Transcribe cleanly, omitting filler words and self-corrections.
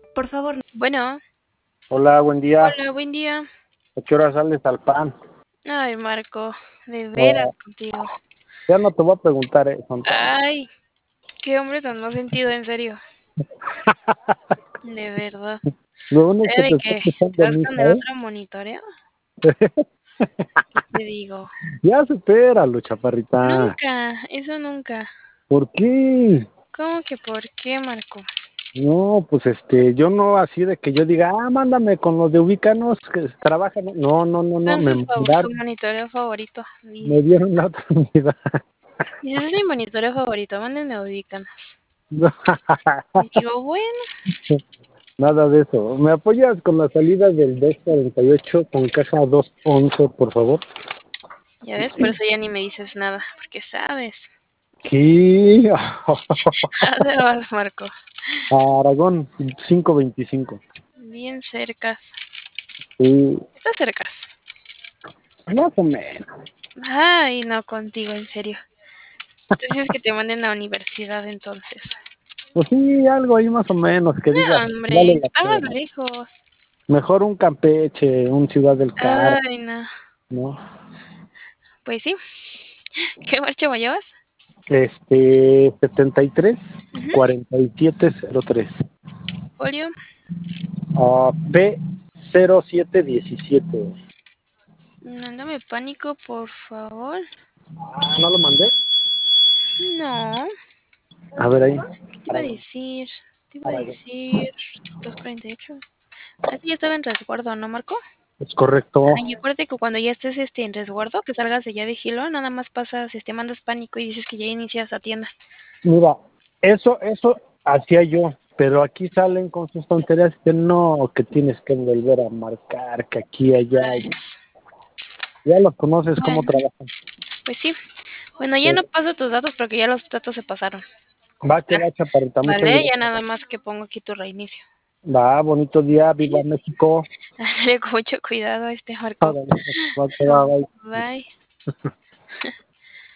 Por favor. Bueno, Hola, buen día. hola, buen día. ¿A qué hora sales al pan? Ay, Marco, de veras No, contigo. ya no te voy a preguntar eso. Ay, qué hombre tan más sentido, en serio. De verdad. Lo único que ¿De te está qué? ¿Te escuchando vas mi con hija, el ¿eh? otro monitoreo? ¿Qué te digo? Ya supéralo, chaparrita. Nunca, eso nunca. ¿Por qué? ¿Cómo que por qué, Marco? No, pues yo no así de que yo diga, mándame con los de Ubícanos que trabajan. No, Son me su mandaron, monitoreo favorito. me dieron la otra unidad. Dices, es mi monitoreo favorito, mándenme ubican. Y digo, bueno, Nada de eso. ¿Me apoyas con la salida del 248 con caja 211, por favor? ya ves, por eso ya ni me dices nada, porque sabes. Sí. ¿A dónde vas, Marco? Aragón 525. Bien cerca. Sí, Está cerca. más o menos. Ay, no, contigo, en serio. Entonces que te manden a la universidad entonces. Pues sí, algo ahí más o menos que digas, No, hombre, vale la está más pena. lejos. Mejor un Campeche, un Ciudad del Carmen, Ay, no. ¿no? Pues sí. ¿Qué marcha me llevas? 73 Ujú. 4703. Folio. P 0717. Mándame pánico, por favor. ¿No lo mandé? No. A ver ahí. ¿Qué te iba a decir? Te iba a decir 248. Así ya estaba en resguardo, ¿no, Marco? Es correcto. Ay, acuérdate que cuando ya estés en resguardo, que salgas de allá de Gilo, nada más pasas, mandas pánico y dices que ya inicias la tienda. Mira, eso hacía yo, pero aquí salen con sus tonterías que no, que tienes que volver a marcar, que aquí, allá. Ay, Ya los conoces cómo bueno, trabajan. pues sí. Bueno, ya no paso tus datos porque ya los datos se pasaron. Va que Ya, va, chaparrita, muchas vale, ya gracias. nada más que pongo aquí tu reinicio. Va, bonito día, viva México. Hazle con mucho cuidado a este Marco. Órale, va que va, bye. Bye.